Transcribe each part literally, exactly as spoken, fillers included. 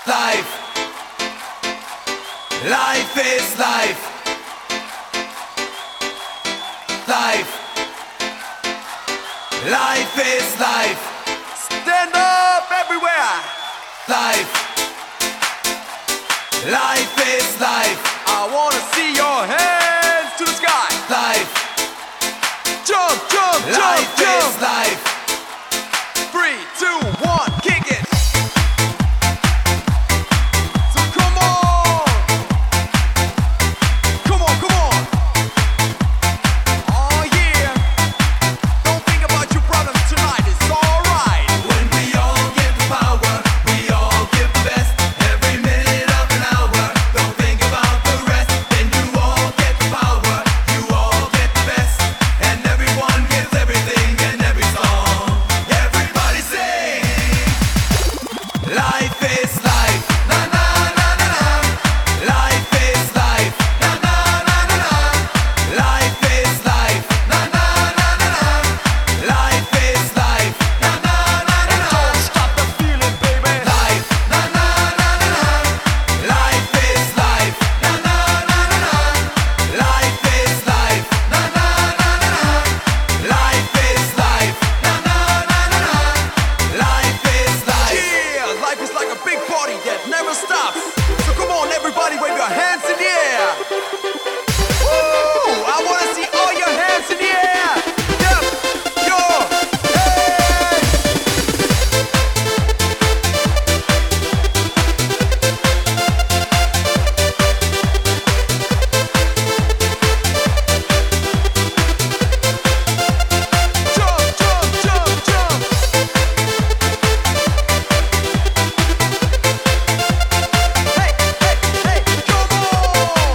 Life. Life is life. Life. Life is life. Stand up everywhere. Life. Life is life. I wanna see your hands to the sky. Life. Jump, jump, jump, Life jump. is life. Three, two, one, kick it. So come on. Come on, come on. Oh yeah. Don't think about your problems tonight. It's alright. When we all give the power, we all give the best. Every minute of an hour. Don't think about the rest. Then you all get the power. You all get the best. And everyone gives everything in every song. Everybody sing. Life is life. Na na na na na. Life is life. Na na na na na. Life is life. Na na na na na. Life is life. Na na na na na. Don't stop the feeling, baby. Life. Na na na na na. Life is life. Na na na na na. Life is life. Na na na na na. Life is life. Na na na na na. Life is life. Yeah, life is like a big party that never stops. So come on, everybody, wave your hands in the air. Woo! I wanna see all your hands in the air. Yep, your hands. Jump, jump, jump, jump. Hey, hey, hey, come on!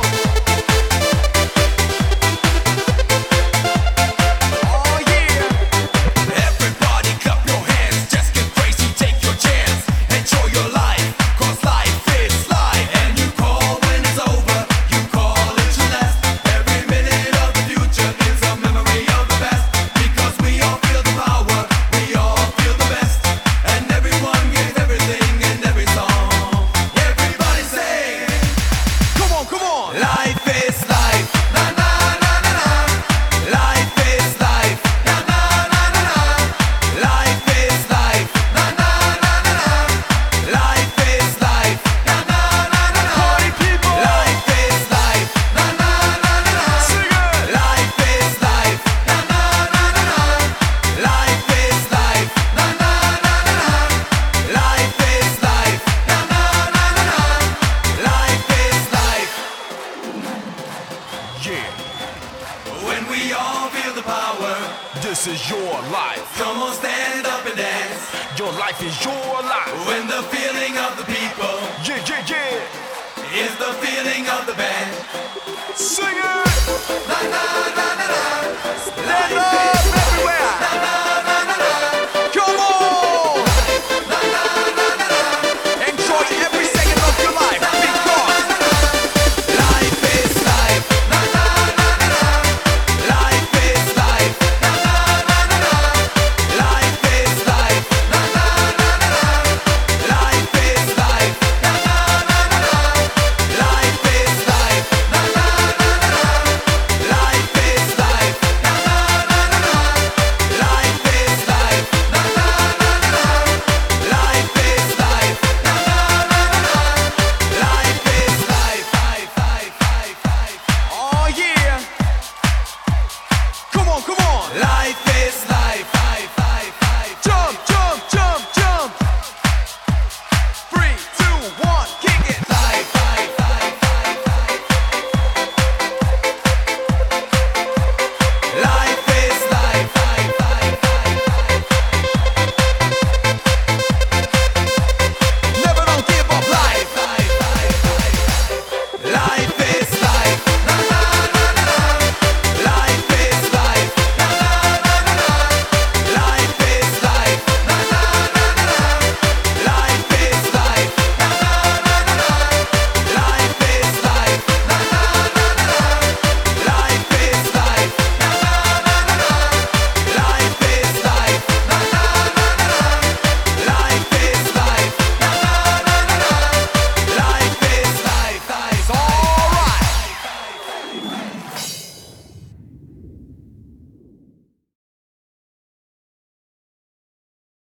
Oh yeah! Everybody clap your hands, just get crazy, take your chance. Enjoy your life, cause life is life. And you call when it's over, you call it your last. Every minute of the future is a memory of the past. Because we all feel the power, we all feel the best. And everyone gives everything in every song. Everybody sing. Come on, come on! Life is life. Na na na na na. Life is life. Na na na na na. Life is life. Na na na na na. Life is life. Na na na na na. Party people! Life is life. Na na na na na. Sing it! Life is life. Na na na na na. Life is life. Na na na na na. Life is life. Na na na na na. Life is life. Yeah, When we all feel the power, this is your life. come on, stand up and dance. Your life is your life. When the feeling of the people Yeah, yeah, yeah. is the feeling of the band. Sing it! Na na na na na. Stand up everywhere! Na